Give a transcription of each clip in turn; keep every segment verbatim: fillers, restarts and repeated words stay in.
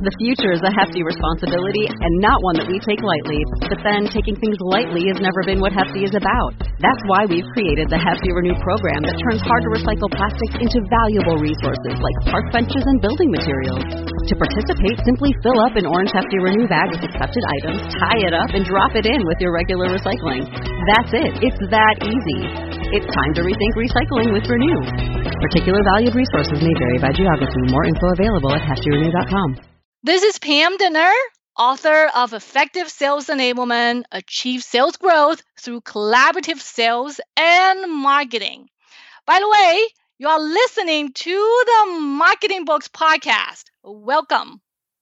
The future is a hefty responsibility and not one that we take lightly. But then, taking things lightly has never been what Hefty is about. That's why we've created the Hefty Renew program that turns hard-to-recycle plastics into valuable resources like park benches and building materials. To participate, simply fill up an orange Hefty Renew bag with accepted items, tie it up, and drop it in with your regular recycling. That's it. It's that easy. It's time to rethink recycling with Renew. Particular valued resources may vary by geography. More info available at hefty renew dot com. This is Pam Didner, author of Effective Sales Enablement, Achieve Sales Growth Through Collaborative Sales and Marketing. By the way, you are listening to the Marketing Books Podcast. Welcome.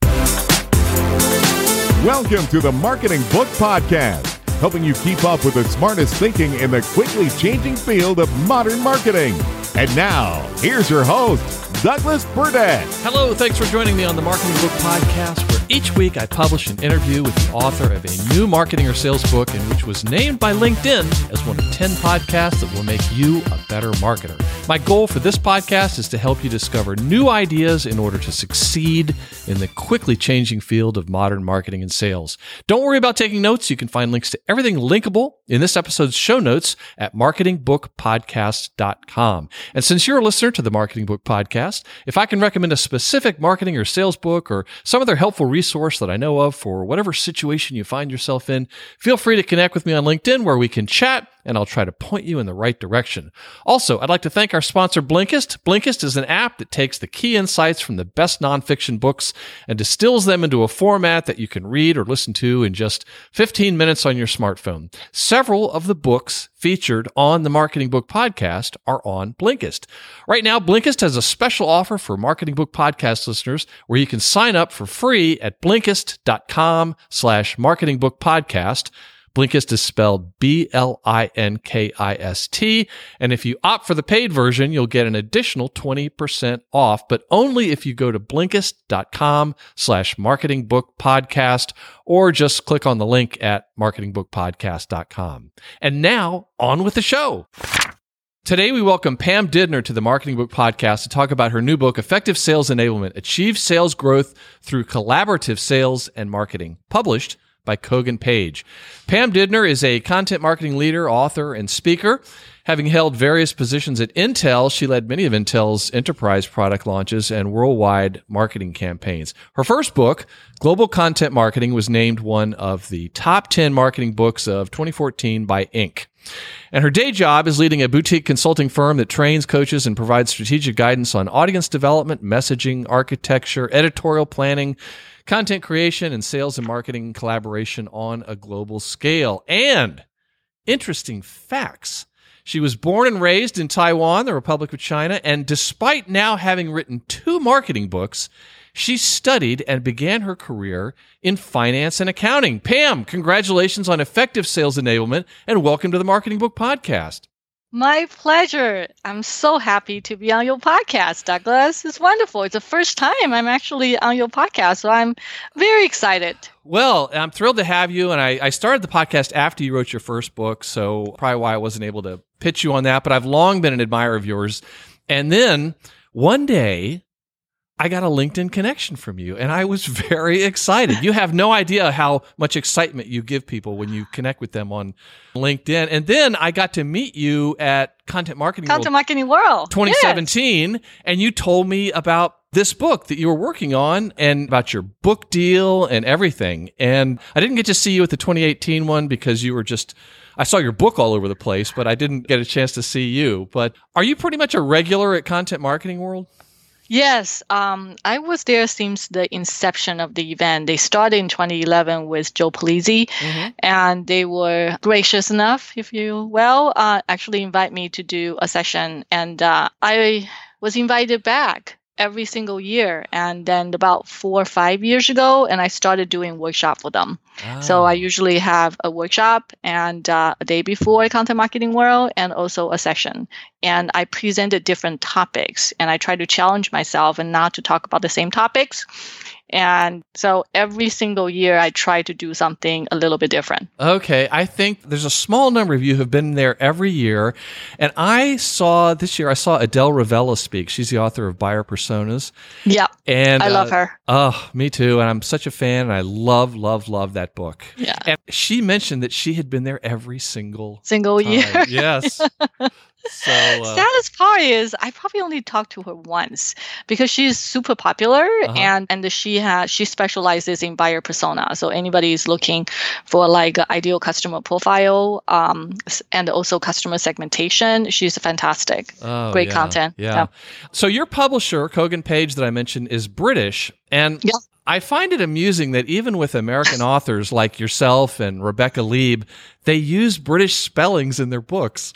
Welcome to the Marketing Book Podcast, helping you keep up with the smartest thinking in the quickly changing field of modern marketing. And now, here's your host, Douglas Burdett. Hello, thanks for joining me on the Marketing Book Podcast, where each week I publish an interview with the author of a new marketing or sales book, and which was named by LinkedIn as one of ten podcasts that will make you a better marketer. My goal for this podcast is to help you discover new ideas in order to succeed in the quickly changing field of modern marketing and sales. Don't worry about taking notes. You can find links to everything linkable in this episode's show notes at marketing book podcast dot com. And since you're a listener to the Marketing Book Podcast, if I can recommend a specific marketing or sales book or some other helpful resource that I know of for whatever situation you find yourself in, feel free to connect with me on LinkedIn where we can chat, and I'll try to point you in the right direction. Also, I'd like to thank our sponsor, Blinkist. Blinkist is an app that takes the key insights from the best nonfiction books and distills them into a format that you can read or listen to in just fifteen minutes on your smartphone. Several of the books featured on the Marketing Book Podcast are on Blinkist. Right now, Blinkist has a special offer for Marketing Book Podcast listeners where you can sign up for free at blinkist.com slash Marketing Book Podcast. Blinkist is spelled B L I N K I S T, and if you opt for the paid version, you'll get an additional twenty percent off, but only if you go to blinkist.com slash Marketing Book Podcast, or just click on the link at marketing book podcast dot com. And now, on with the show. Today, we welcome Pam Didner to the Marketing Book Podcast to talk about her new book, Effective Sales Enablement, Achieve Sales Growth Through Collaborative Sales and Marketing, published by Kogan Page. Pam Didner is a content marketing leader, author, and speaker. Having held various positions at Intel, she led many of Intel's enterprise product launches and worldwide marketing campaigns. Her first book, Global Content Marketing, was named one of the top ten marketing books of twenty fourteen by Inc. And her day job is leading a boutique consulting firm that trains, coaches, and provides strategic guidance on audience development, messaging, architecture, editorial planning, content creation, and sales and marketing collaboration on a global scale. And interesting facts. She was born and raised in Taiwan, the Republic of China, and despite now having written two marketing books, she studied and began her career in finance and accounting. Pam, congratulations on Effective Sales Enablement, and welcome to the Marketing Book Podcast. My pleasure. I'm so happy to be on your podcast, Douglas. It's wonderful. It's the first time I'm actually on your podcast, so I'm very excited. Well, I'm thrilled to have you, and I, I started the podcast after you wrote your first book, so probably why I wasn't able to pitch you on that, but I've long been an admirer of yours. And then one day, I got a LinkedIn connection from you, and I was very excited. You have no idea how much excitement you give people when you connect with them on LinkedIn. And then I got to meet you at Content Marketing Content World Marketing World twenty seventeen, yes. And you told me about this book that you were working on and about your book deal and everything. And I didn't get to see you at the twenty eighteen one because you were just... I saw your book all over the place, but I didn't get a chance to see you. But are you pretty much a regular at Content Marketing World? Yes, um, I was there since the inception of the event. They started in twenty eleven with Joe Pulizzi, mm-hmm. and they were gracious enough, if you will, uh, actually invite me to do a session. And uh, I was invited back every single year. And then about four or five years ago, and I started doing workshop for them. Oh. So I usually have a workshop and uh, a day before Content Marketing World and also a session. And I presented different topics, and I try to challenge myself and not to talk about the same topics. And so every single year I try to do something a little bit different. Okay. I think there's a small number of you who have been there every year. And I saw this year, I saw Adele Ravella speak. She's the author of Buyer Personas. Yeah. And I love uh, her. Oh, me too. And I'm such a fan. And I love, love, love that book. Yeah. And she mentioned that she had been there every single Single time. year. Yes. So, uh, saddest part is I probably only talked to her once because she's super popular Uh-huh. and and she has she specializes in buyer persona. So anybody is looking for like an ideal customer profile um, s- and also customer segmentation. She's fantastic. oh, Great yeah, content. Yeah. Yeah. So your publisher, Kogan Page, that I mentioned, is British, and Yeah. I find it amusing that even with American authors like yourself and Rebecca Lieb, they use British spellings in their books.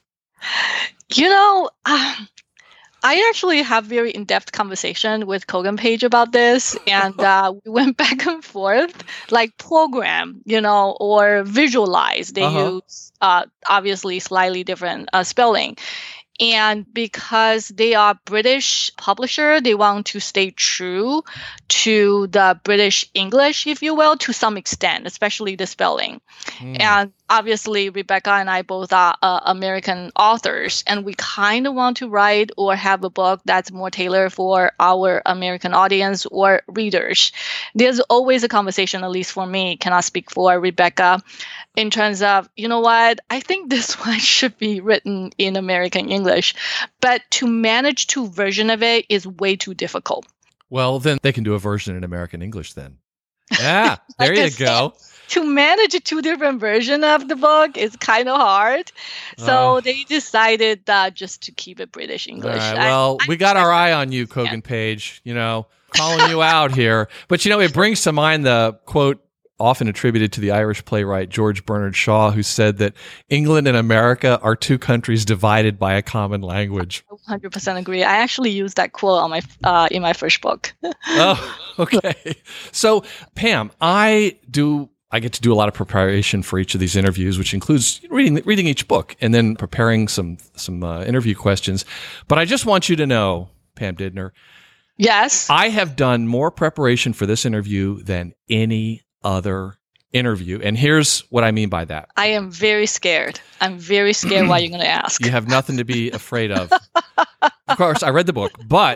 You know, um, I actually have very in-depth conversation with Kogan Page about this, and uh, we went back and forth, like program, you know, or visualize. They Uh-huh. use uh, obviously slightly different uh, spelling. And because they are British publisher, they want to stay true to the British English, if you will, to some extent, especially the spelling. Hmm. And obviously, Rebecca and I both are uh, American authors, and we kind of want to write or have a book that's more tailored for our American audience or readers. There's always a conversation, at least for me, cannot speak for Rebecca, in terms of, you know what, I think this one should be written in American English. But to manage two versions of it is way too difficult. Well, then they can do a version in American English then. Yeah, there Like I you said, go. To manage two different versions of the book is kind of hard. So Uh. they decided uh, just to keep it British All English. right, I- well, I we got our understand. eye on you, Kogan Page, you know, calling you out here. But, you know, it brings to mind the quote often attributed to the Irish playwright George Bernard Shaw, who said that England and America are two countries divided by a common language. one hundred percent agree. I actually used that quote on my uh, in my first book. Oh, okay. So, Pam, I do. I get to do a lot of preparation for each of these interviews, which includes reading reading each book and then preparing some some uh, interview questions. But I just want you to know, Pam Didner, Yes. I have done more preparation for this interview than any other interview. And here's what I mean by that. I am very scared. I'm very scared what you're going to ask. You have nothing to be afraid of. Of course, I read the book, but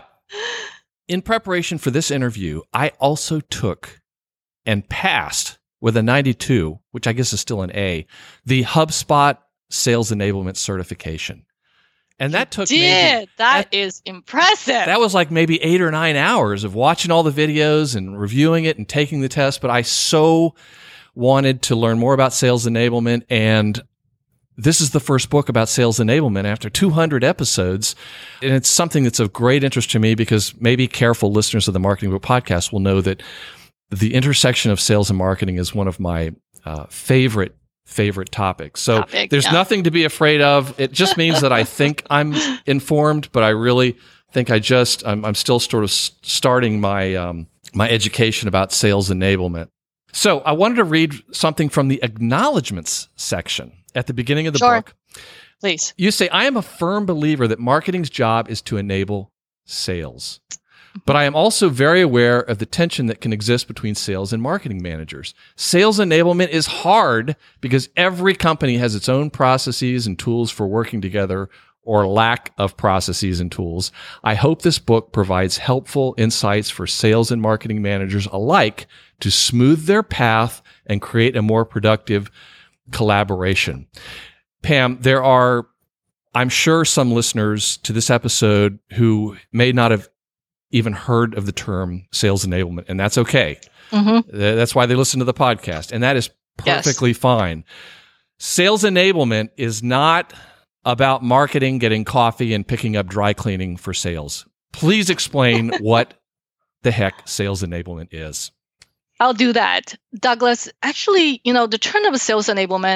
in preparation for this interview, I also took and passed with a ninety-two, which I guess is still an A, the HubSpot Sales Enablement Certification. And that took maybe, Did. that- that is impressive. that was like maybe eight or nine hours of watching all the videos and reviewing it and taking the test. But I so wanted to learn more about sales enablement. And this is the first book about sales enablement after two hundred episodes. And it's something that's of great interest to me because maybe careful listeners of the Marketing Book Podcast will know that the intersection of sales and marketing is one of my uh, favorite favorite topics. So Topic, there's yeah. nothing to be afraid of. It just means that I think I'm informed, but I really think I just I'm, I'm still sort of s- starting my um, my education about sales enablement. So I wanted to read something from the acknowledgments section at the beginning of the Sure. book. Please. You say, I am a firm believer that marketing's job is to enable sales. But I am also very aware of the tension that can exist between sales and marketing managers. Sales enablement is hard because every company has its own processes and tools for working together or lack of processes and tools. I hope this book provides helpful insights for sales and marketing managers alike to smooth their path and create a more productive collaboration. Pam, there are, I'm sure, some listeners to this episode who may not have even heard of the term sales enablement, and that's okay. Mm-hmm. That's why they listen to the podcast, and that is perfectly yes. fine. Sales enablement is not about marketing, getting coffee, and picking up dry cleaning for sales. Please explain what the heck sales enablement is. I'll do that. Douglas, actually, you know, the term of sales enablement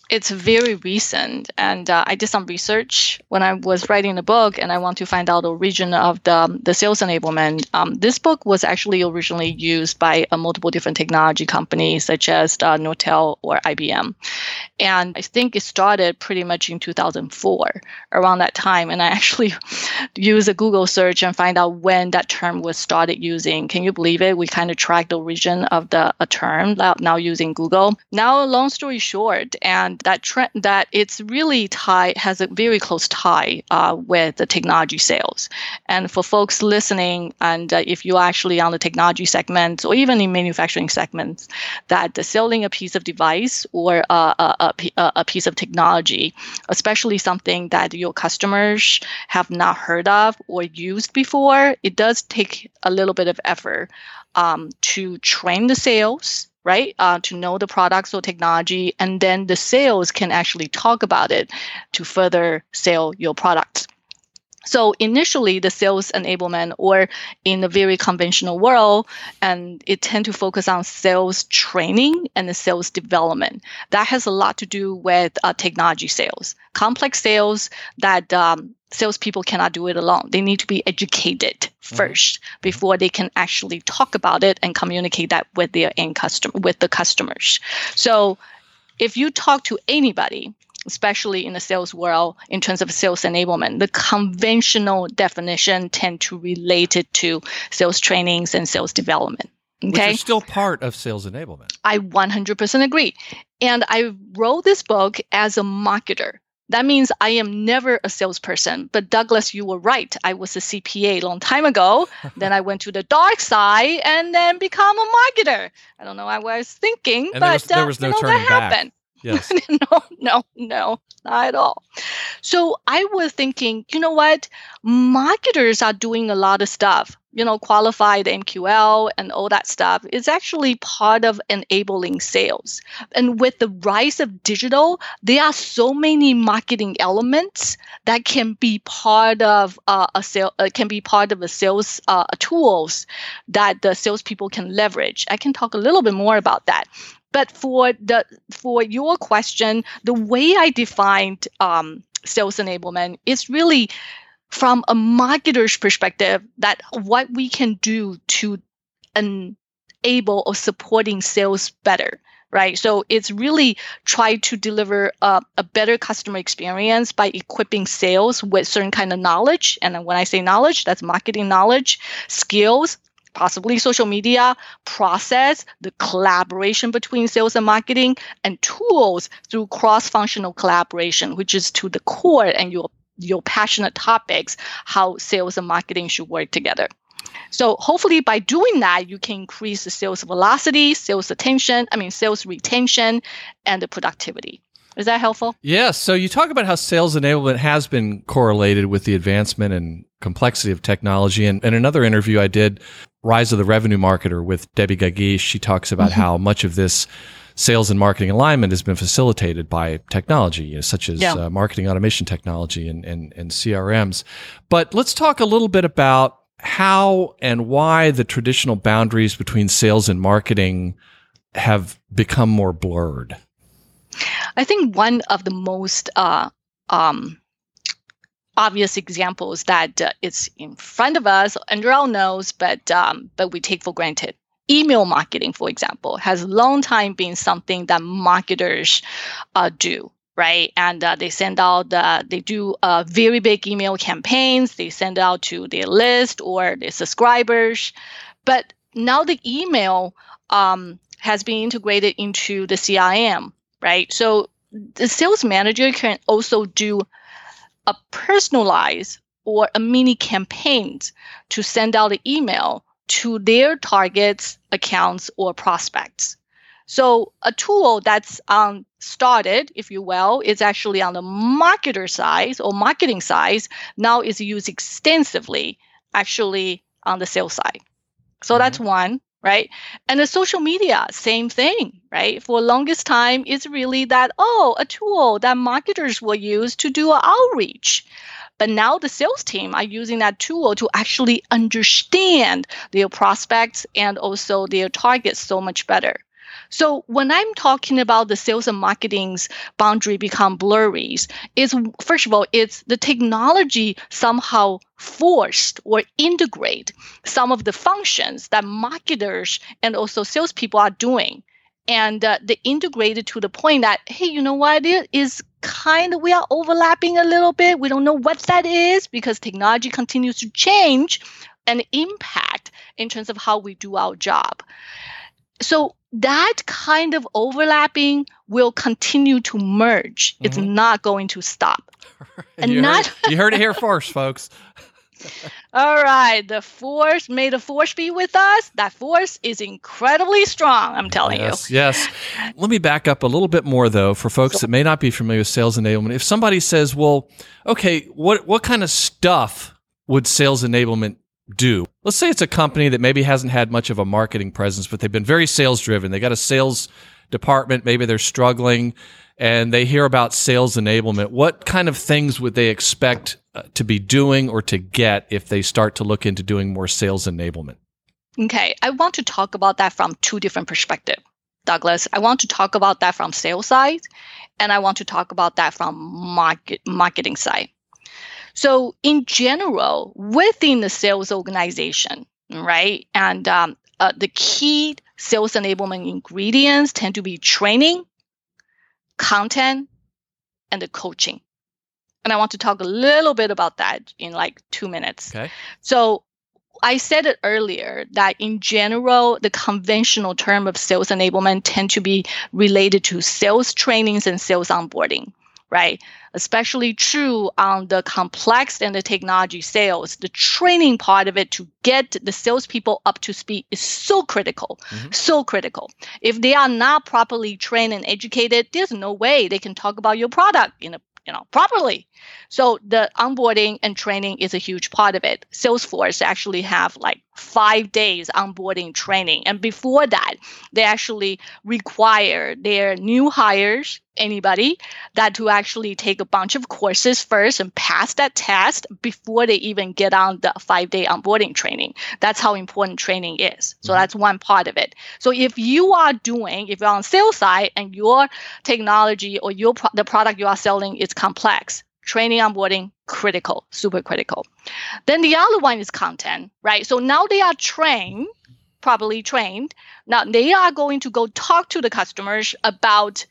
It's very recent, and uh, I did some research when I was writing the book, and I want to find out the origin of the the sales enablement. Um, this book was actually originally used by uh, multiple different technology companies, such as uh, Nortel or I B M, and I think it started pretty much in two thousand four, around that time. And I actually used a Google search and find out when that term was started using. Can you believe it? We kind of tracked the origin of the a term now using Google. Now, long story short, and that trend that it's really tied has a very close tie uh, with the technology sales. And for folks listening, and uh, if you're actually on the technology segment or even in manufacturing segments, that the selling a piece of device or uh, a, a, a piece of technology, especially something that your customers have not heard of or used before, it does take a little bit of effort um, to train the sales, right? Uh, to know the products or technology, and then the sales can actually talk about it to further sell your products. So initially, the sales enablement, or in the very conventional world, and it tend to focus on sales training and the sales development. That has a lot to do with uh, technology sales, complex sales that um, salespeople cannot do it alone. They need to be educated first mm-hmm. before they can actually talk about it and communicate that with their end customer, with the customers. So if you talk to anybody, especially in the sales world, in terms of sales enablement, the conventional definition tend to relate it to sales trainings and sales development. Okay? Which is still part of sales enablement. I one hundred percent agree. And I wrote this book as a marketer. That means I am never a salesperson. But Douglas, you were right. I was a C P A a long time ago. Then I went to the dark side and then become a marketer. I don't know what I was thinking, and but there was, there was uh, no you know, turning that happened. back. Yes. no, no, no, not at all. So I was thinking, you know what? Marketers are doing a lot of stuff, you know, qualified M Q L and all that stuff. It's actually part of enabling sales. And with the rise of digital, there are so many marketing elements that can be part of uh, a sale, uh, can be part of the sales uh, tools that the salespeople can leverage. I can talk a little bit more about that. But for the for your question, the way I defined um, sales enablement is really from a marketer's perspective, that what we can do to enable or supporting sales better, right? So it's really try to deliver a, a better customer experience by equipping sales with certain kind of knowledge. And when I say knowledge, that's marketing knowledge, skills, possibly social media, process, the collaboration between sales and marketing, and tools through cross-functional collaboration, which is to the core and your your passionate topics, how sales and marketing should work together. So hopefully by doing that, you can increase the sales velocity, sales attention, I mean, sales retention, and the productivity. Is that helpful? Yes. So you talk about how sales enablement has been correlated with the advancement and complexity of technology. And in another interview I did, Rise of the Revenue Marketer with Debbie Gagish, she talks about mm-hmm. how much of this sales and marketing alignment has been facilitated by technology, you know, such as yeah. uh, marketing automation technology and, and, and C R Ms. But let's talk a little bit about how and why the traditional boundaries between sales and marketing have become more blurred. I think one of the most uh, um, obvious examples that uh, it's in front of us, under our nose, but um, but we take for granted. Email marketing, for example, has long time been something that marketers uh, do, right? And uh, they send out, uh, they do uh, very big email campaigns. They send out to their list or their subscribers. But now the email um, has been integrated into the C R M. Right. So the sales manager can also do a personalized or a mini campaign to send out an email to their targets, accounts, or prospects. So a tool that's um, started, if you will, is actually on the marketer side or marketing side, now is used extensively actually on the sales side. So mm-hmm. that's one. Right. And the social media, same thing, right? For the longest time, it's really that, oh, a tool that marketers will use to do outreach. But now the sales team are using that tool to actually understand their prospects and also their targets so much better. So when I'm talking about the sales and marketing's boundary become blurry, is first of all, it's the technology somehow forced or integrate some of the functions that marketers and also salespeople are doing. And uh, they integrated to the point that, hey, you know what, it is kind of, we are overlapping a little bit. We don't know what that is because technology continues to change and impact in terms of how we do our job. So that kind of overlapping will continue to merge. Mm-hmm. It's not going to stop. And you, not heard, you heard it here first, folks. All right. The force, may the force be with us. That force is incredibly strong, I'm telling yes, you. Yes, yes. Let me back up a little bit more, though, for folks that may not be familiar with sales enablement. If somebody says, well, okay, what what kind of stuff would sales enablement do? Let's say it's a company that maybe hasn't had much of a marketing presence, but they've been very sales driven. They got a sales department, maybe they're struggling, and they hear about sales enablement. What kind of things would they expect uh, to be doing or to get if they start to look into doing more sales enablement? Okay, I want to talk about that from two different perspectives, Douglas. I want to talk about that from sales side, and I want to talk about that from market marketing side. So in general, within the sales organization, right, and um, uh, the key sales enablement ingredients tend to be training, content, and the coaching. And I want to talk a little bit about that in like two minutes. Okay. So I said it earlier that in general, the conventional term of sales enablement tend to be related to sales trainings and sales onboarding, right? Especially true on the complex and the technology sales. The training part of it to get the salespeople up to speed is so critical, mm-hmm. so critical. If they are not properly trained and educated, there's no way they can talk about your product in a you know, properly. So the onboarding and training is a huge part of it. Salesforce actually have like five days onboarding training. And before that, they actually require their new hires, anybody, that to actually take a bunch of courses first and pass that test before they even get on the five-day onboarding training. That's how important training is. So mm-hmm. that's one part of it. So if you are doing, if you're on sales side and your technology or your pro- the product you are selling is complex, training, onboarding, critical, super critical. Then the other one is content, right? So now they are trained, properly trained. Now they are going to go talk to the customers about,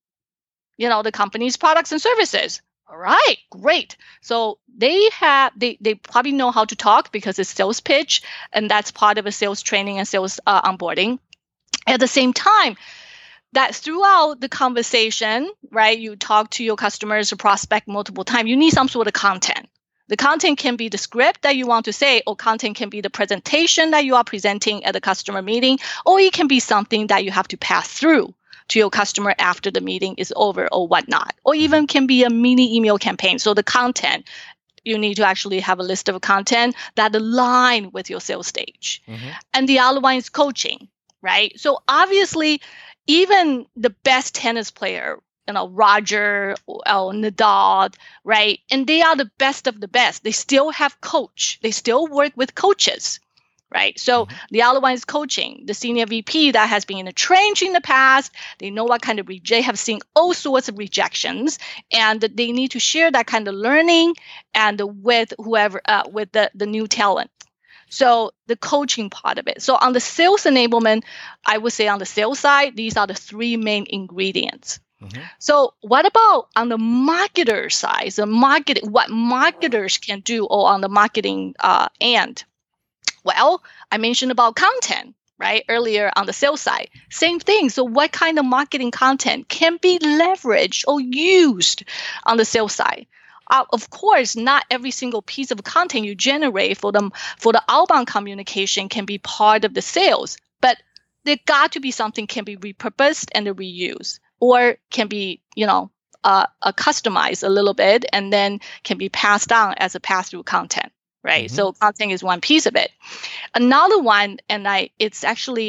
you know, the company's products and services. All right, great. So they have, they, they probably know how to talk because it's sales pitch, and that's part of a sales training and sales uh, onboarding. At the same time, that throughout the conversation, right, you talk to your customers or prospect multiple times, you need some sort of content. The content can be the script that you want to say, or content can be the presentation that you are presenting at the customer meeting, or it can be something that you have to pass through to your customer after the meeting is over or whatnot, or even can be a mini email campaign. So the content, you need to actually have a list of content that align with your sales stage. Mm-hmm. And the other one is coaching, right? So obviously, even the best tennis player, you know, Roger or Nadal, right? And they are the best of the best. They still have coach. They still work with coaches, right? So mm-hmm. the other one is coaching. The senior V P that has been in the trench in the past, they know what kind of re- they have seen all sorts of rejections, and they need to share that kind of learning and with whoever, uh, with the, the new talent. So the coaching part of it. So on the sales enablement, I would say on the sales side, these are the three main ingredients. Mm-hmm. So what about on the marketer side? The market, what marketers can do, or on the marketing uh, end? Well, I mentioned about content, right? Earlier on the sales side, same thing. So what kind of marketing content can be leveraged or used on the sales side? Uh, of course, not every single piece of content you generate for them for the outbound communication can be part of the sales, but there got to be something can be repurposed and reused, or can be, you know, uh, uh, customized a little bit and then can be passed on as a pass-through content, right? Mm-hmm. So content is one piece of it. Another one, and I, it's actually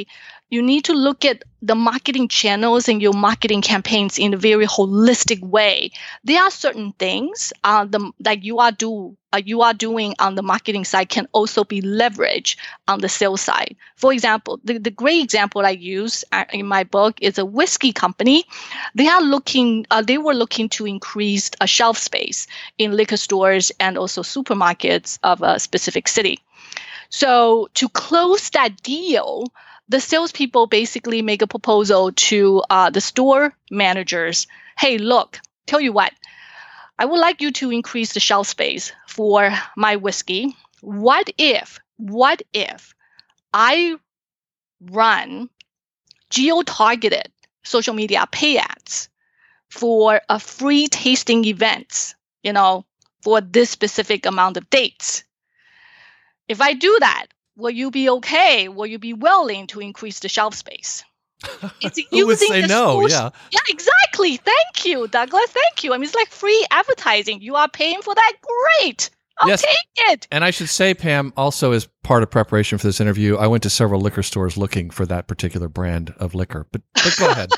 You need to look at the marketing channels and your marketing campaigns in a very holistic way. There are certain things uh, the, that you are do uh, you are doing on the marketing side can also be leveraged on the sales side. For example, the, the great example I use uh, in my book is a whiskey company. They are looking uh, they were looking to increase a shelf space in liquor stores and also supermarkets of a specific city. So to close that deal, the salespeople basically make a proposal to uh, the store managers. Hey, look, tell you what, I would like you to increase the shelf space for my whiskey. What if, what if I run geo-targeted social media pay ads for a free tasting events, you know, for this specific amount of dates? If I do that, will you be okay? Will you be willing to increase the shelf space? It's Who would say no? social- Yeah. Yeah, exactly. Thank you, Douglas. Thank you. I mean, it's like free advertising. You are paying for that? Great. I'll Yes. take it. And I should say, Pam, also as part of preparation for this interview, I went to several liquor stores looking for that particular brand of liquor. But, but go ahead.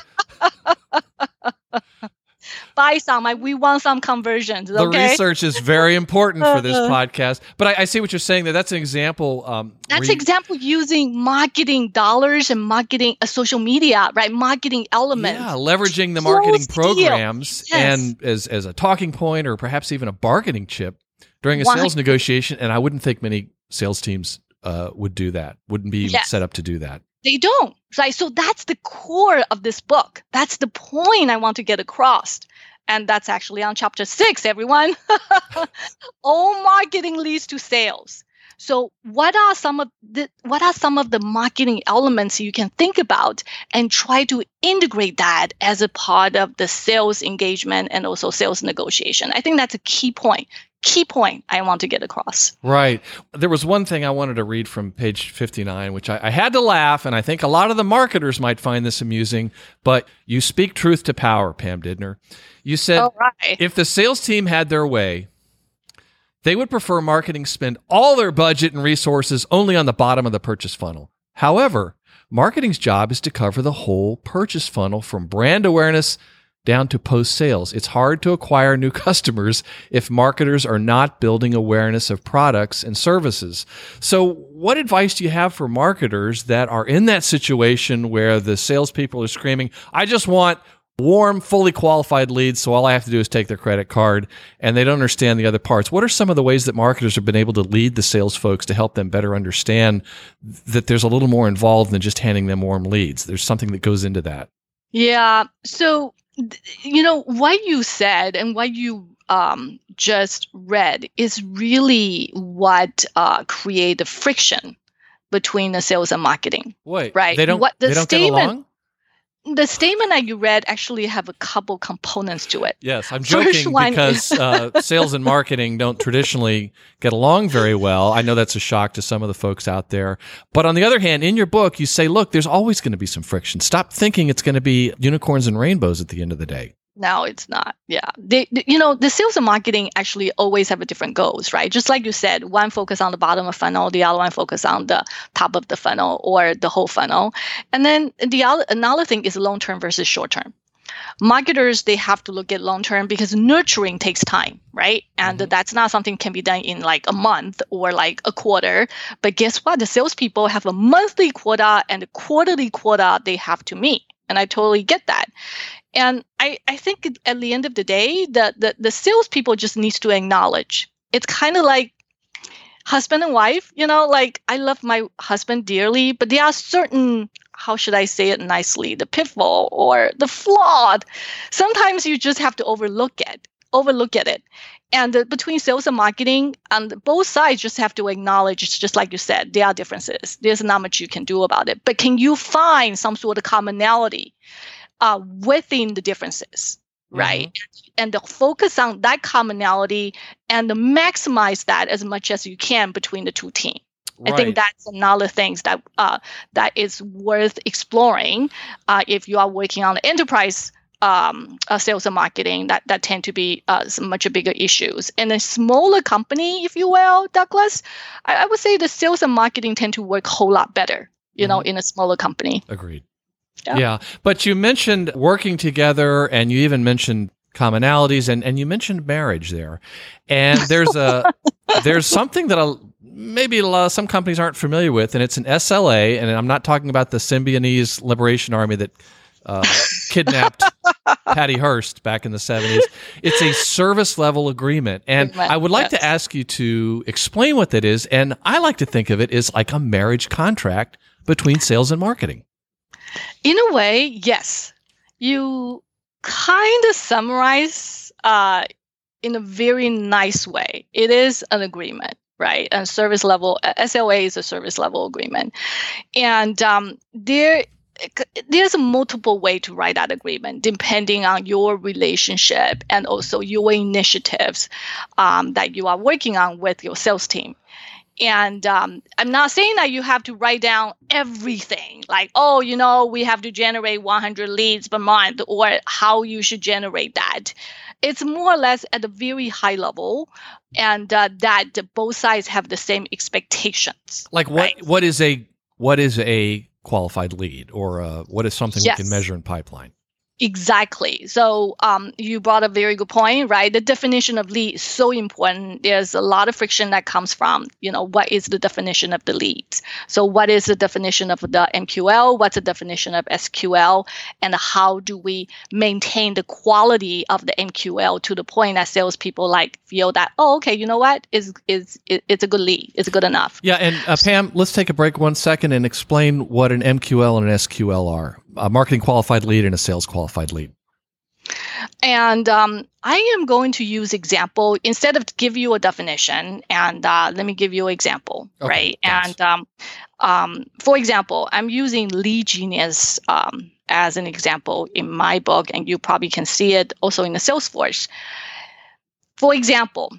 Buy some. I, we want some conversions. The Okay. research is very important for this podcast. But I, I see what you're saying there. That's an example. Um, That's re- example using marketing dollars and marketing uh, social media, right? Marketing elements. Yeah, leveraging the marketing Close deal. programs Yes. and as, as a talking point or perhaps even a bargaining chip during a Why- sales negotiation. And I wouldn't think many sales teams uh, would do that, wouldn't be Yes. set up to do that. They don't, right? So that's the core of this book. That's the point I want to get across. And that's actually on chapter six, everyone. All marketing leads to sales. So what are some of the what are some of the marketing elements you can think about and try to integrate that as a part of the sales engagement and also sales negotiation? I think that's a key point. Key point I want to get across. Right. There was one thing I wanted to read from page fifty-nine, which I, I had to laugh, and I think a lot of the marketers might find this amusing, but you speak truth to power, Pam Didner. You said, All right. if the sales team had their way, they would prefer marketing spend all their budget and resources only on the bottom of the purchase funnel. However, marketing's job is to cover the whole purchase funnel from brand awareness down to post-sales. It's hard to acquire new customers if marketers are not building awareness of products and services. So what advice do you have for marketers that are in that situation where the salespeople are screaming, I just want warm, fully qualified leads, so all I have to do is take their credit card, and they don't understand the other parts? What are some of the ways that marketers have been able to lead the sales folks to help them better understand that there's a little more involved than just handing them warm leads? There's something that goes into that. Yeah. So, you know, what you said and what you um, just read is really what uh, create the friction between the sales and marketing. Wait, right? They don't. What the they don't statement, get along. The statement that you read actually have a couple components to it. Yes, I'm First joking one- because uh, sales and marketing don't traditionally get along very well. I know that's a shock to some of the folks out there. But on the other hand, in your book, you say, look, there's always going to be some friction. Stop thinking it's going to be unicorns and rainbows at the end of the day. No, it's not. Yeah. They, they- you know, the sales and marketing actually always have a different goals, right? Just like you said, one focus on the bottom of funnel, the other one focus on the top of the funnel or the whole funnel. And then the other, another thing is long-term versus short-term. Marketers, they have to look at long-term because nurturing takes time, right? And Mhm. that's not something can be done in like a month or like a quarter. But guess what? The salespeople have a monthly quota and a quarterly quota they have to meet. And I totally get that. And I, I think at the end of the day, the, the, the salespeople just needs to acknowledge. It's kind of like husband and wife, you know, like I love my husband dearly, but there are certain, how should I say it nicely, the pitfall or the flawed. Sometimes you just have to overlook it, overlook at it. And uh, between sales and marketing, and both sides just have to acknowledge, it's just like you said, there are differences. There's not much you can do about it. But can you find some sort of commonality uh, within the differences, right? Mm-hmm. And the focus on that commonality and to maximize that as much as you can between the two teams. Right. I think that's another thing that uh, that is worth exploring uh, if you are working on the enterprise um, uh, sales and marketing that, that tend to be uh, some much bigger issues. And a smaller company, if you will, Douglas, I, I would say the sales and marketing tend to work a whole lot better. you know, Mm-hmm. in a smaller company. Agreed. Yeah. yeah. But you mentioned working together, and you even mentioned commonalities, and, and you mentioned marriage there. And there's a there's something that I'll, maybe a lot, some companies aren't familiar with, and it's an S L A, and I'm not talking about the Symbionese Liberation Army that uh, kidnapped Patty Hearst back in the seventies. It's a service level agreement. And I would like yes. to ask you to explain what that is. And I like to think of it as like a marriage contract between sales and marketing. In a way, yes. You kind of summarize uh, in a very nice way. It is an agreement, right? And service level, S L A is a service level agreement. And um, there there's a multiple way to write that agreement depending on your relationship and also your initiatives um, that you are working on with your sales team. And um, I'm not saying that you have to write down everything like, oh, you know, we have to generate one hundred leads per month or how you should generate that. It's more or less at a very high level and uh, that both sides have the same expectations. Like what? Right? What is a what is a qualified lead, or uh, what is something Yes. we can measure in pipeline? Exactly. So um, you brought a very good point, right? The definition of lead is so important. There's a lot of friction that comes from, you know, what is the definition of the leads? So what is the definition of the M Q L? What's the definition of S Q L? And how do we maintain the quality of the M Q L to the point that salespeople like feel that, oh, okay, you know what? Is is it's a good lead. It's good enough. Yeah, and uh, Pam, let's take a break one second and explain what an M Q L and an S Q L are. A marketing qualified lead and a sales qualified lead. And um, I am going to use example instead of give you a definition. And uh, let me give you an example, Okay, right? thanks. And um, um, for example, I'm using Lead Genius um, as an example in my book, and you probably can see it also in the Salesforce. For example,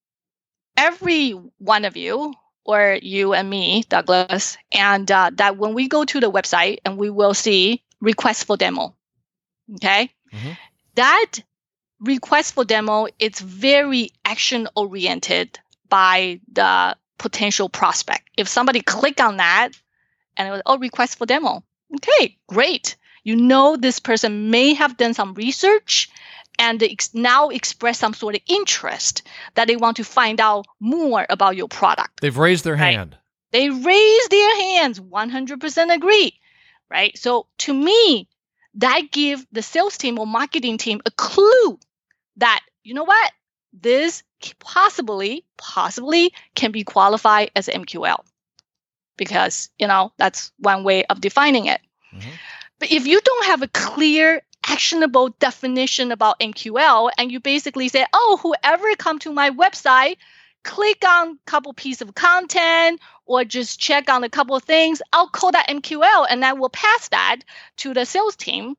every one of you, or you and me, Douglas, and uh, that when we go to the website and we will see request for demo, okay? Mm-hmm. That request for demo, it's very action oriented by the potential prospect. If somebody click on that and it was, oh, request for demo, okay, great. You know this person may have done some research and they ex- now express some sort of interest that they want to find out more about your product. They've raised their Right. hand. They raise their hands, one hundred percent agree, right? So to me, that gives the sales team or marketing team a clue that, you know what, this possibly, possibly can be qualified as M Q L because, you know, that's one way of defining it. Mm-hmm. But if you don't have a clear, actionable definition about M Q L, and you basically say, oh, whoever come to my website, click on a couple pieces of content or just check on a couple of things, I'll call that M Q L and I will pass that to the sales team.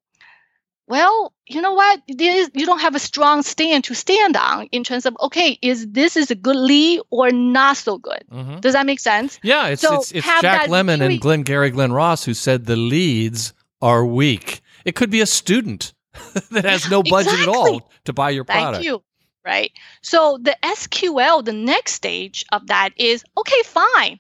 Well, you know what? There is, you don't have a strong stand to stand on in terms of, okay, is this is a good lead or not so good? Mm-hmm. Does that make sense? Yeah, it's So it's, it's have Jack that Lemmon very- and Glenn Gary Glenn Ross who said the leads are weak. It could be a student that has no budget Exactly. at all to buy your product. Thank you. Right. So the S Q L, the next stage of that is, okay, fine.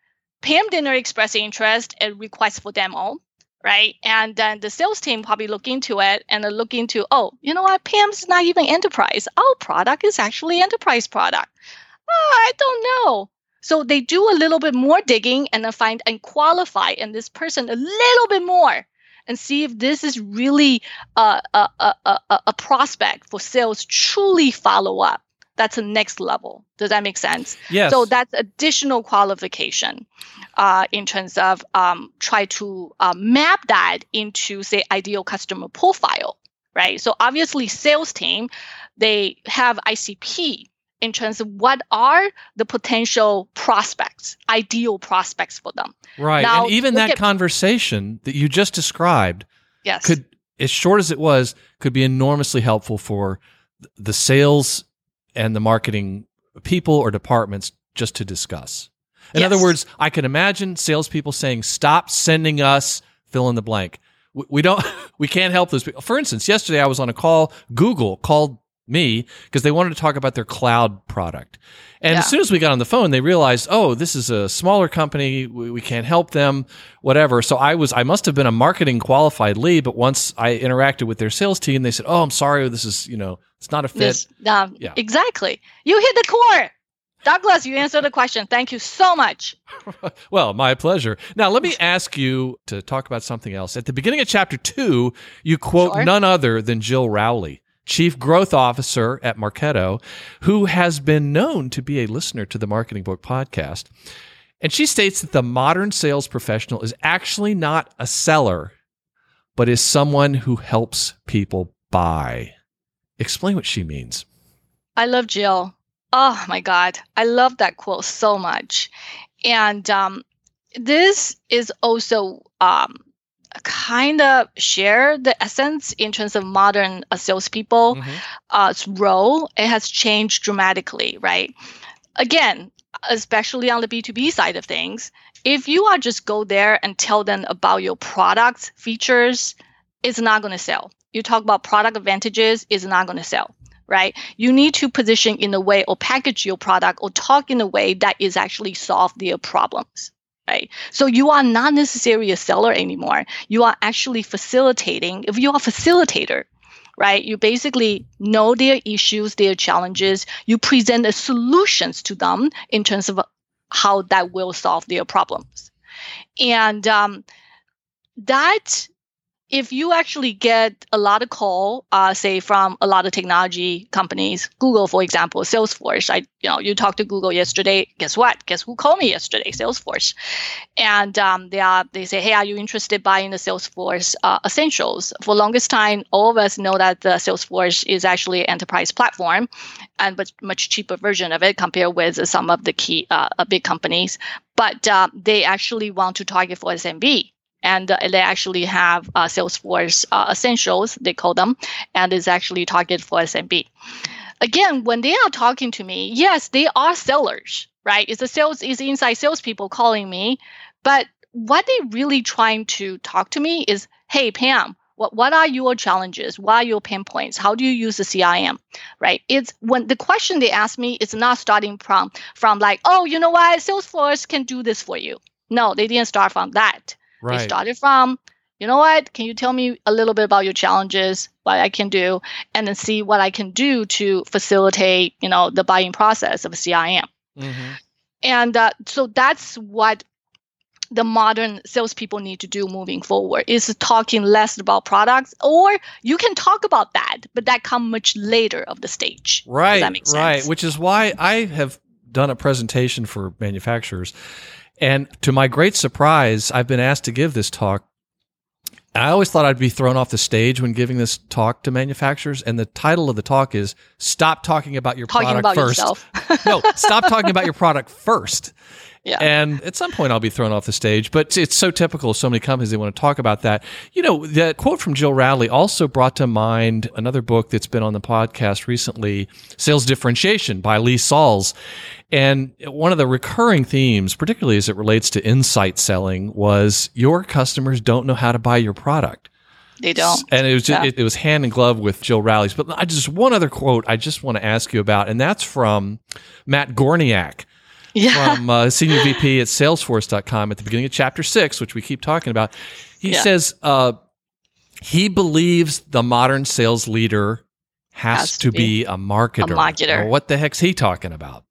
Pam didn't express interest and request for demo, right? And then the sales team probably look into it and look into, oh, you know what? Pam's not even enterprise. Our product is actually enterprise product. Oh, I don't know. So they do a little bit more digging and then find and qualify and this person a little bit more and see if this is really a, a, a, a, a prospect for sales truly follow up. That's the next level. Does that make sense? Yes. So that's additional qualification uh, in terms of um, try to uh, map that into, say, ideal customer profile, right? So obviously sales team, they have I C P in terms of what are the potential prospects, ideal prospects for them. Right. Now, and even look that at- conversation that you just described Yes. could, as short as it was, could be enormously helpful for the sales and the marketing people or departments just to discuss. In Yes. other words, I can imagine salespeople saying, stop sending us fill in the blank. We, we don't, we can't help those people. For instance, yesterday I was on a call, Google called me because they wanted to talk about their cloud product. And yeah. as soon as we got on the phone, they realized, oh, this is a smaller company. We, we can't help them, whatever. So I was, I must have been a marketing qualified lead. But once I interacted with their sales team, they said, oh, I'm sorry. This is, you know, it's not a fit. This, um, yeah. Exactly. You hit the core. Douglas, you answered the question. Thank you so much. Well, my pleasure. Now, let me ask you to talk about something else. At the beginning of chapter two, you quote Sure. none other than Jill Rowley, Chief Growth Officer at Marketo, who has been known to be a listener to the Marketing Book podcast. And she states that the modern sales professional is actually not a seller, but is someone who helps people buy. Explain what she means. I love Jill. Oh my God. I love that quote so much. And um, this is also um, kind of share the essence in terms of modern uh, salespeople's mm-hmm. uh, role. It has changed dramatically, right? Again, especially on the B two B side of things, if you are just go there and tell them about your products, features, it's not going to sell. You talk about product advantages, it's not going to sell. Right? You need to position in a way or package your product or talk in a way that is actually solve their problems. Right? So you are not necessarily a seller anymore. You are actually facilitating. If you are a facilitator, right? You basically know their issues, their challenges. You present the solutions to them in terms of how that will solve their problems. And um, that if you actually get a lot of call, uh, say from a lot of technology companies, Google, for example, Salesforce, I, you know, you talked to Google yesterday. Guess what? Guess who called me yesterday? Salesforce, and um, they are they say, hey, are you interested buying the Salesforce uh, Essentials? For longest time, all of us know that the Salesforce is actually an enterprise platform, and but much cheaper version of it compared with some of the key uh, big companies. But uh, they actually want to target for S M B. And uh, they actually have uh, Salesforce uh, Essentials, they call them, and is actually targeted for S M B. Again, when they are talking to me, yes, they are sellers, right? It's a sales, it's inside salespeople calling me, but what they really trying to talk to me is, hey, Pam, what what are your challenges? What are your pain points? How do you use the C R M, right? It's when the question they ask me is not starting from from like, oh, you know what, Salesforce can do this for you. No, they didn't start from that. Right. They started from, you know what, can you tell me a little bit about your challenges, what I can do, and then see what I can do to facilitate, you know, the buying process of C R M. Mm-hmm. And uh, so that's what the modern salespeople need to do moving forward, is talking less about products, or you can talk about that, but that comes much later of the stage. Right, Does that make sense? Right, which is why I have done a presentation for manufacturers. And to my great surprise, I've been asked to give this talk. I always thought I'd be thrown off the stage when giving this talk to manufacturers. And the title of the talk is Stop Talking About Your talking Product about First. Yourself. No, stop talking about your product first. Yeah. And at some point I'll be thrown off the stage, but it's so typical of so many companies, they want to talk about that. You know, the quote from Jill Rowley also brought to mind another book that's been on the podcast recently, Sales Differentiation by Lee Salz. And one of the recurring themes, particularly as it relates to insight selling, was your customers don't know how to buy your product. They don't. And it was just, yeah. it, it was hand in glove with Jill Rowley's. But I just one other quote I just want to ask you about, and that's from Matt Gorniak. Yeah. From uh, Senior V P at Salesforce dot com at the beginning of chapter six, which we keep talking about. He yeah. says uh, he believes the modern sales leader has, has to, to be, be a marketer. A marketer. Well, what the heck's he talking about?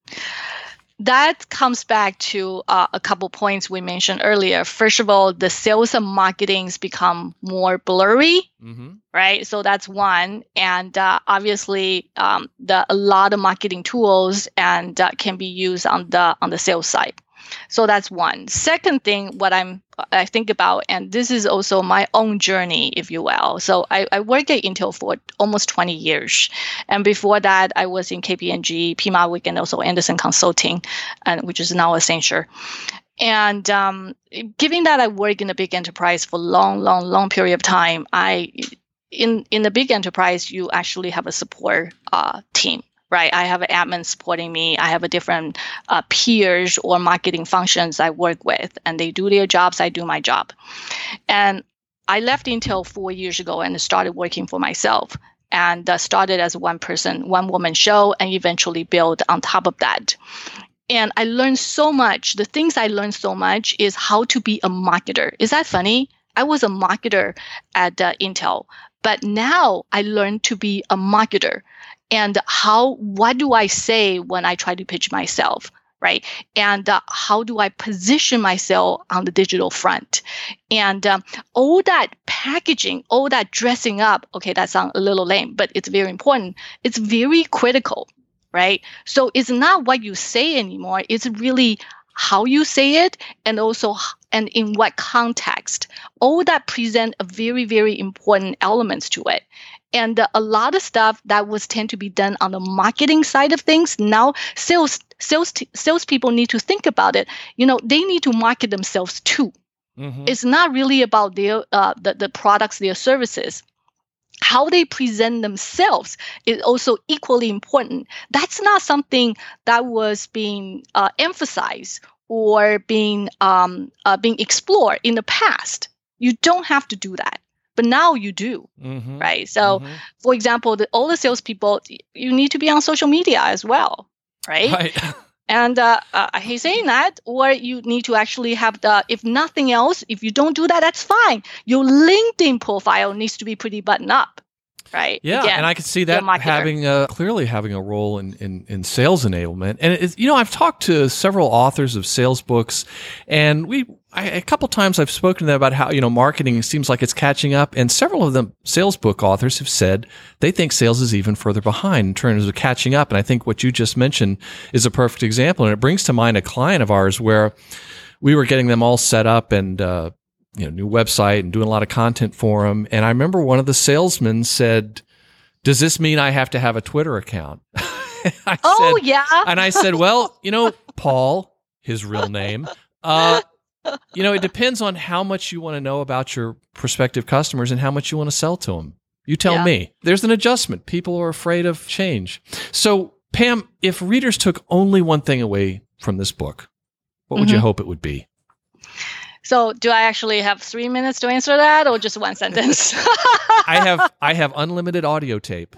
That comes back to uh, a couple points we mentioned earlier. First of all, the sales and marketing's become more blurry, mm-hmm. right? So that's one. And uh, obviously, um, the a lot of marketing tools and uh, can be used on the on the sales side. So that's one. Second thing, what I'm I think about, and this is also my own journey, if you will. So I, I worked at Intel for almost twenty years. And before that, I was in K P M G, Pimawick, and also Anderson Consulting, and which is now Accenture. And um, given that I work in a big enterprise for long, long, long period of time, I in in the big enterprise, you actually have a support uh, team. Right, I have an admin supporting me. I have a different uh, peers or marketing functions I work with, and they do their jobs. I do my job. And I left Intel four years ago and started working for myself. and uh, started as one person, one woman show, and eventually built on top of that. And I learned so much. The things I learned so much is how to be a marketer. Is that funny? I was a marketer at uh, Intel, but now I learned to be a marketer. And how, what do I say when I try to pitch myself, right? And uh, how do I position myself on the digital front? And um, all that packaging, all that dressing up, okay, that sounds a little lame, but it's very important. It's very critical, right? So it's not what you say anymore. It's really how you say it, and also and in what context. All that present a very, very important elements to it. And uh, a lot of stuff that was tend to be done on the marketing side of things. Now, sales sales t- salespeople need to think about it. You know, they need to market themselves too. Mm-hmm. It's not really about their uh, the, the products, their services. How they present themselves is also equally important. That's not something that was being uh, emphasized or being um, uh, being explored in the past. You don't have to do that. But now you do, mm-hmm. right? So, mm-hmm. for example, the, all the salespeople, you need to be on social media as well, right? Right. And uh, uh, I hate saying that, or you need to actually have the, if nothing else, if you don't do that, that's fine. Your LinkedIn profile needs to be pretty buttoned up, right? Yeah, Again, and I can see that having a, clearly having a role in, in, in sales enablement. And, it's, you know, I've talked to several authors of sales books, and we I, a couple times I've spoken to them about how, you know, marketing seems like it's catching up, and several of them sales book authors have said they think sales is even further behind in terms of catching up. And I think what you just mentioned is a perfect example. And it brings to mind a client of ours where we were getting them all set up and, uh, you know, new website and doing a lot of content for them. And I remember one of the salesmen said, "Does this mean I have to have a Twitter account?" I oh, said, yeah. And I said, "Well, you know, Paul, his real name, uh, you know, it depends on how much you want to know about your prospective customers and how much you want to sell to them. You tell yeah. me. There's an adjustment. People are afraid of change." So, Pam, if readers took only one thing away from this book, what would mm-hmm. you hope it would be? So, do I actually have three minutes to answer that, or just one sentence? I have I have unlimited audio tape.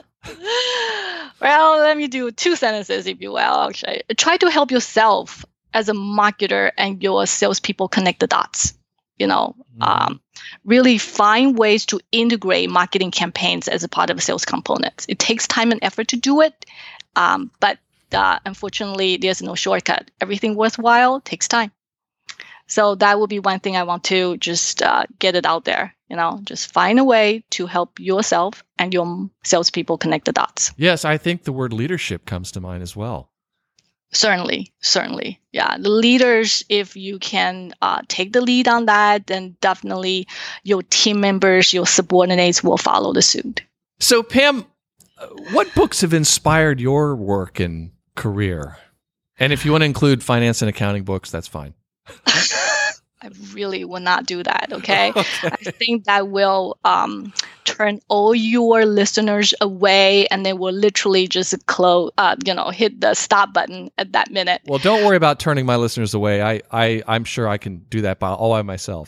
Well, let me do two sentences, if you will. Actually, try to help yourself as a marketer and your salespeople connect the dots. You know, mm-hmm. um, really find ways to integrate marketing campaigns as a part of a sales component. It takes time and effort to do it, um, but uh, unfortunately, there's no shortcut. Everything worthwhile takes time. So that will be one thing I want to just uh, get it out there. You know, just find a way to help yourself and your salespeople connect the dots. Yes, I think the word leadership comes to mind as well. Certainly, certainly. Yeah, the leaders, if you can uh, take the lead on that, then definitely your team members, your subordinates will follow the suit. So, Pam, what books have inspired your work and career? And if you want to include finance and accounting books, that's fine. I really will not do that, okay? okay. I think that will um, turn all your listeners away, and they will literally just close, uh, you know, hit the stop button at that minute. Well, don't worry about turning my listeners away. I, I, I'm sure I can do that by all by myself.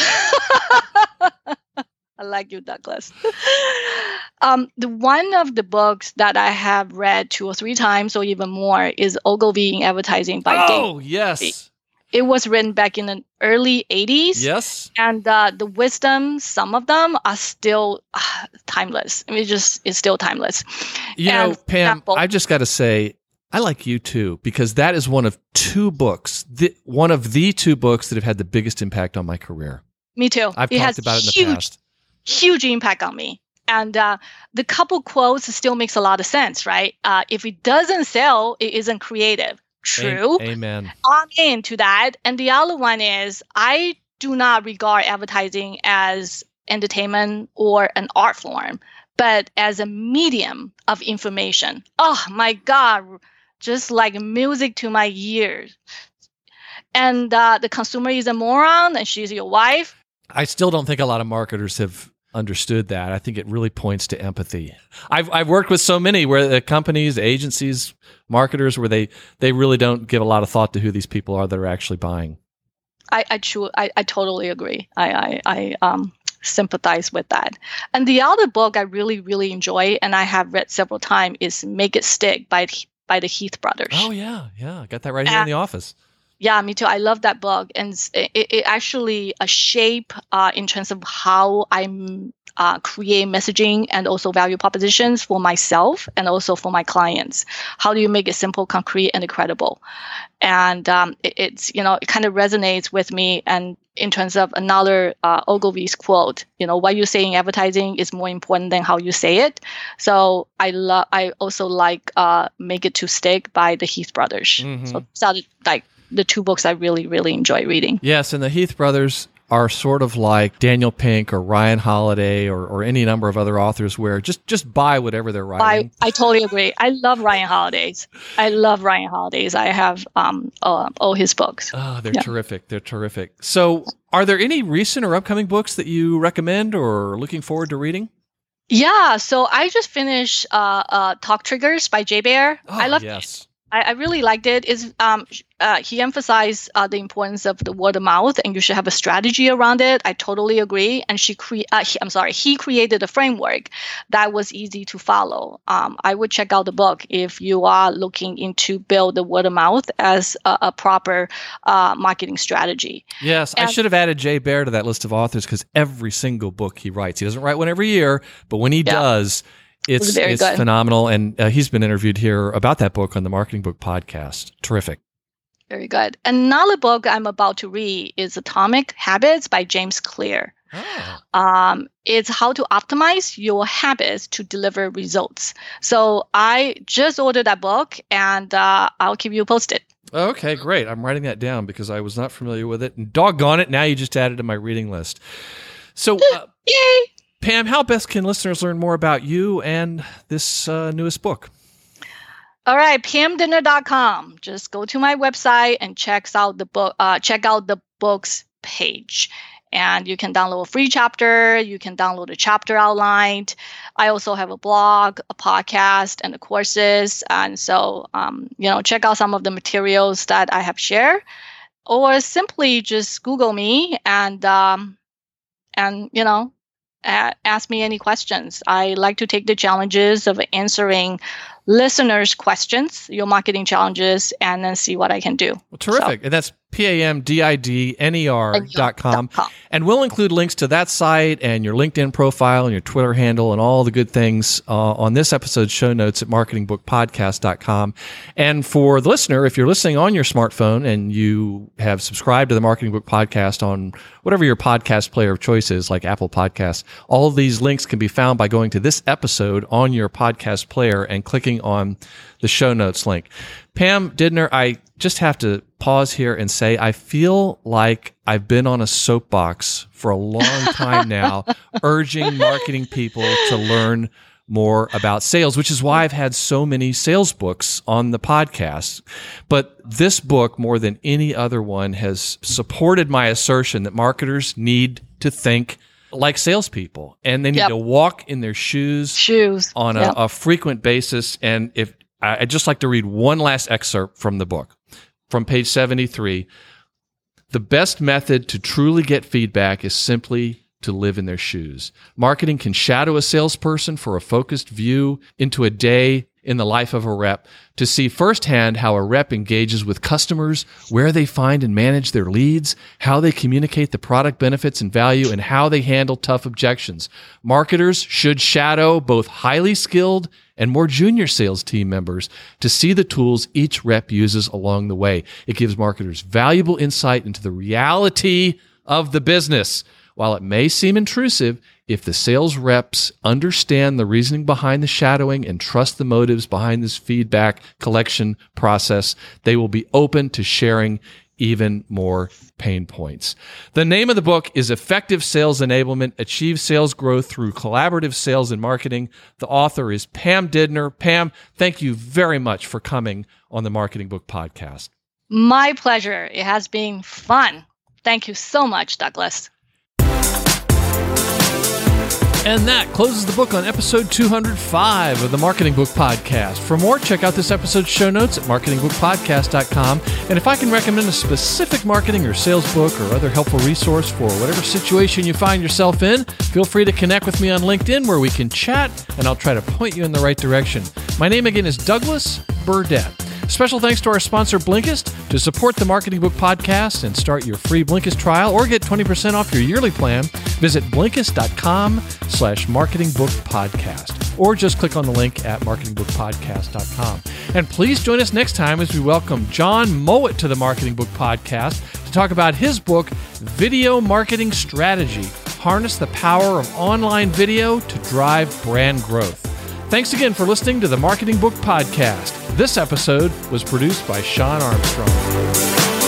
I like you, Douglas. um, the one of the books that I have read two or three times or even more is Ogilvy in Advertising by Dave. Oh, yes. It was written back in the early eighties. Yes. And uh, the wisdom, some of them are still uh, timeless. I mean, it just it's still timeless. You and know, Pam, example, I just got to say, I like you too, because that is one of two books, the, one of the two books that have had the biggest impact on my career. Me too. I've it talked about it in huge, the past. Huge impact on me. And uh, the couple quotes still makes a lot of sense, right? Uh, if it doesn't sell, it isn't creative. True. Amen. I'm into that. And the other one is I do not regard advertising as entertainment or an art form, but as a medium of information. Oh my God, just like music to my ears. And uh, the consumer is a moron and she's your wife. I still don't think a lot of marketers have understood that. I think it really points to empathy. I've I've worked with so many where the companies, agencies, marketers, where they, they really don't give a lot of thought to who these people are that are actually buying. I I, true, I, I totally agree. I I, I um sympathize with that. And the other book I really, really enjoy, and I have read several times, is Make It Stick by by the Heath brothers. Oh, yeah. Yeah. I got that right here and, in the office. Yeah, me too. I love that book. And it, it actually a shape uh, in terms of how I'm uh, create messaging and also value propositions for myself and also for my clients. How do you make it simple, concrete, and credible? And um, it, it's, you know, it kind of resonates with me. And in terms of another uh, Ogilvy's quote, you know, what you say in advertising is more important than how you say it. So I love, I also like uh, Make It to Stick by the Heath brothers. Mm-hmm. So it's not like the two books I really, really enjoy reading. Yes, and the Heath brothers are sort of like Daniel Pink or Ryan Holiday or, or any number of other authors where just, just buy whatever they're writing. I, I totally agree. I love Ryan Holiday's. I love Ryan Holiday's. I have um uh, all his books. Oh, they're yeah. terrific. They're terrific. So are there any recent or upcoming books that you recommend or are looking forward to reading? Yeah, so I just finished uh, uh, Talk Triggers by Jay Baer. Oh, I love yes. it. I, I really liked it. Is um uh, he emphasized uh, the importance of the word of mouth, and you should have a strategy around it. I totally agree. And she cre- uh, he, I'm sorry, he created a framework that was easy to follow. Um, I would check out the book if you are looking into build the word of mouth as a, a proper uh, marketing strategy. Yes, and I should have added Jay Baer to that list of authors because every single book he writes, he doesn't write one every year, but when he yeah. does. It's it it's good. phenomenal, and uh, he's been interviewed here about that book on the Marketing Book Podcast. Terrific. Very good. Another book I'm about to read is Atomic Habits by James Clear. Oh. Um, it's how to optimize your habits to deliver results. So I just ordered that book, and uh, I'll keep you posted. Okay, great. I'm writing that down because I was not familiar with it. And doggone it, now you just added to my reading list. So, uh, yay! Pam, how best can listeners learn more about you and this uh, newest book? All right, pam dinner dot com. Just go to my website and check out the book. Uh, check out the books page, and you can download a free chapter. You can download a chapter outlined. I also have a blog, a podcast, and the courses. And so, um, you know, check out some of the materials that I have shared, or simply just Google me and um, and you know. Ask me any questions. I like to take the challenges of answering listeners' questions, your marketing challenges, and then see what I can do. Well, terrific. So, and that's P A M D I D N E R dot com. And we'll include links to that site and your LinkedIn profile and your Twitter handle and all the good things uh, on this episode's show notes at marketing book podcast dot com. And for the listener, if you're listening on your smartphone and you have subscribed to the Marketing Book Podcast on whatever your podcast player of choice is, like Apple Podcasts, all of these links can be found by going to this episode on your podcast player and clicking on the show notes link. Pam Didner, I just have to pause here and say I feel like I've been on a soapbox for a long time now, urging marketing people to learn more about sales, which is why I've had so many sales books on the podcast. But this book, more than any other one, has supported my assertion that marketers need to think like salespeople, and they need yep. to walk in their shoes, shoes. on a, yep. a frequent basis. And if I'd just like to read one last excerpt from the book. From page seventy-three, the best method to truly get feedback is simply to live in their shoes. Marketing can shadow a salesperson for a focused view into a day in the life of a rep to see firsthand how a rep engages with customers, where they find and manage their leads, how they communicate the product benefits and value, and how they handle tough objections. Marketers should shadow both highly skilled and more junior sales team members to see the tools each rep uses along the way. It gives marketers valuable insight into the reality of the business. While it may seem intrusive, if the sales reps understand the reasoning behind the shadowing and trust the motives behind this feedback collection process, they will be open to sharing even more pain points. The name of the book is Effective Sales Enablement, Achieve Sales Growth Through Collaborative Sales and Marketing. The author is Pam Didner. Pam, thank you very much for coming on the Marketing Book Podcast. My pleasure. It has been fun. Thank you so much, Douglas. And that closes the book on episode two hundred five of the Marketing Book Podcast. For more, check out this episode's show notes at marketing book podcast dot com. And if I can recommend a specific marketing or sales book or other helpful resource for whatever situation you find yourself in, feel free to connect with me on LinkedIn where we can chat, and I'll try to point you in the right direction. My name again is Douglas Burdett. Special thanks to our sponsor, Blinkist. To support the Marketing Book Podcast and start your free Blinkist trial or get twenty percent off your yearly plan, visit blinkist dot com slash marketing book podcast. Or just click on the link at marketing book podcast dot com. And please join us next time as we welcome John Mowat to the Marketing Book Podcast to talk about his book, Video Marketing Strategy: Harness the Power of Online Video to Drive Brand Growth. Thanks again for listening to the Marketing Book Podcast. This episode was produced by Sean Armstrong.